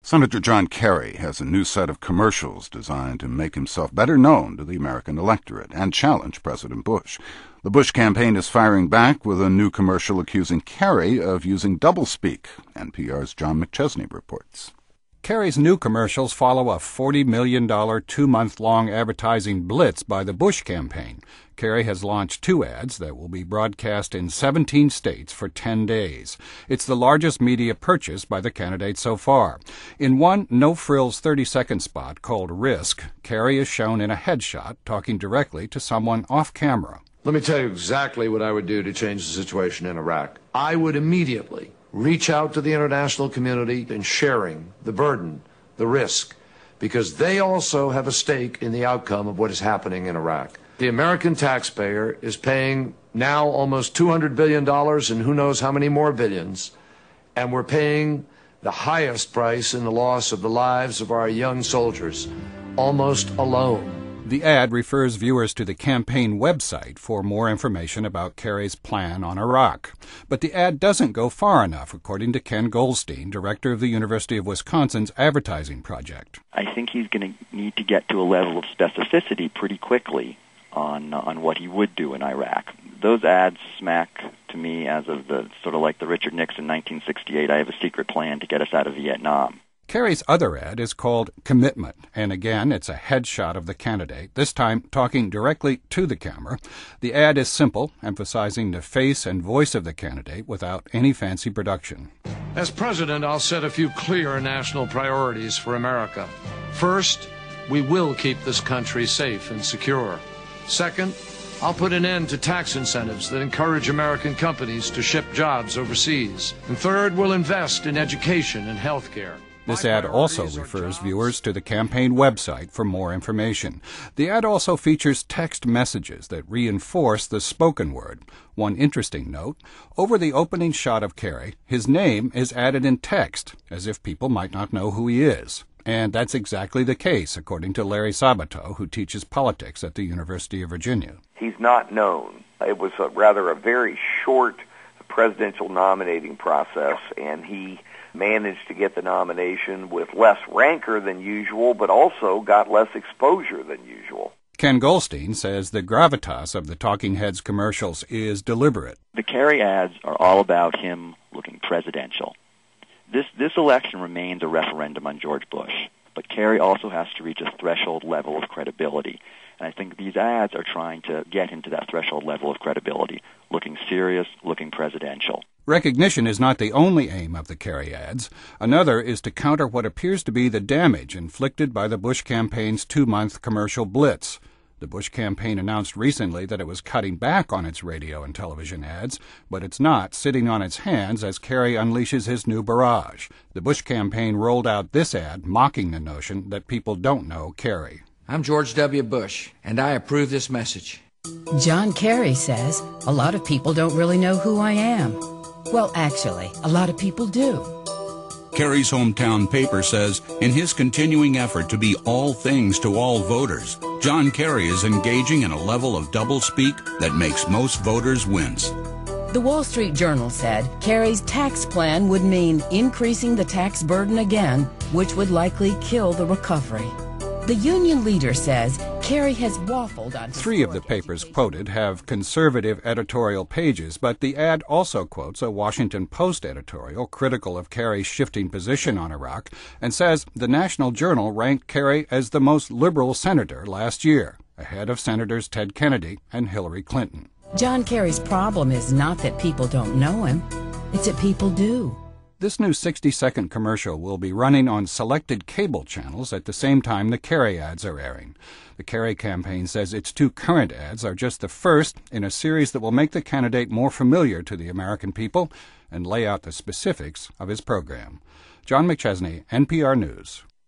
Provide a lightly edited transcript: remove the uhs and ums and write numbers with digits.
Senator John Kerry has a new set of commercials designed to make himself better known to the American electorate and challenge President Bush. The Bush campaign is firing back with a new commercial accusing Kerry of using doublespeak. NPR's John McChesney reports. Kerry's new commercials follow a $40 million two-month-long advertising blitz by the Bush campaign. Kerry has launched 2 ads that will be broadcast in 17 states for 10 days. It's the largest media purchase by the candidate so far. In one no-frills 30-second spot called Risk, Kerry is shown in a headshot talking directly to someone off-camera. Let me tell you exactly what I would do to change the situation in Iraq. I would immediately reach out to the international community in sharing the burden, the risk, because they also have a stake in the outcome of what is happening in Iraq. The American taxpayer is paying now almost $200 billion and who knows how many more billions, and we're paying the highest price in the loss of the lives of our young soldiers, almost alone. The ad refers viewers to the campaign website for more information about Kerry's plan on Iraq. But the ad doesn't go far enough, according to Ken Goldstein, director of the University of Wisconsin's advertising project. I think he's going to need to get to a level of specificity pretty quickly on what he would do in Iraq. Those ads smack to me as of the sort of like the Richard Nixon 1968, I have a secret plan to get us out of Vietnam. Kerry's other ad is called Commitment, and again, it's a headshot of the candidate, this time talking directly to the camera. The ad is simple, emphasizing the face and voice of the candidate without any fancy production. As president, I'll set a few clear national priorities for America. First, we will keep this country safe and secure. Second, I'll put an end to tax incentives that encourage American companies to ship jobs overseas. And third, we'll invest in education and health care. This ad also refers viewers to the campaign website for more information. The ad also features text messages that reinforce the spoken word. One interesting note, over the opening shot of Kerry, his name is added in text, as if people might not know who he is. And that's exactly the case, according to Larry Sabato, who teaches politics at the University of Virginia. He's not known. It was rather a very short presidential nominating process, and he managed to get the nomination with less rancor than usual, but also got less exposure than usual. Ken Goldstein says the gravitas of the Talking Heads commercials is deliberate. The Kerry ads are all about him looking presidential. This election remains a referendum on George Bush, but Kerry also has to reach a threshold level of credibility. And I think these ads are trying to get him to that threshold level of credibility, looking serious, looking presidential. Recognition is not the only aim of the Kerry ads. Another is to counter what appears to be the damage inflicted by the Bush campaign's 2-month commercial blitz. The Bush campaign announced recently that it was cutting back on its radio and television ads, but it's not sitting on its hands as Kerry unleashes his new barrage. The Bush campaign rolled out this ad mocking the notion that people don't know Kerry. I'm George W. Bush, and I approve this message. John Kerry says, a lot of people don't really know who I am. Well, actually, a lot of people do. Kerry's hometown paper says, in his continuing effort to be all things to all voters, John Kerry is engaging in a level of doublespeak that makes most voters wince. The Wall Street Journal said Kerry's tax plan would mean increasing the tax burden again, which would likely kill the recovery. The union leader says Kerry has waffled on... 3 of the papers quoted have conservative editorial pages, but the ad also quotes a Washington Post editorial critical of Kerry's shifting position on Iraq and says the National Journal ranked Kerry as the most liberal senator last year, ahead of Senators Ted Kennedy and Hillary Clinton. John Kerry's problem is not that people don't know him, it's that people do. This new 60-second commercial will be running on selected cable channels at the same time the Kerry ads are airing. The Kerry campaign says its 2 current ads are just the first in a series that will make the candidate more familiar to the American people and lay out the specifics of his program. John McChesney, NPR News.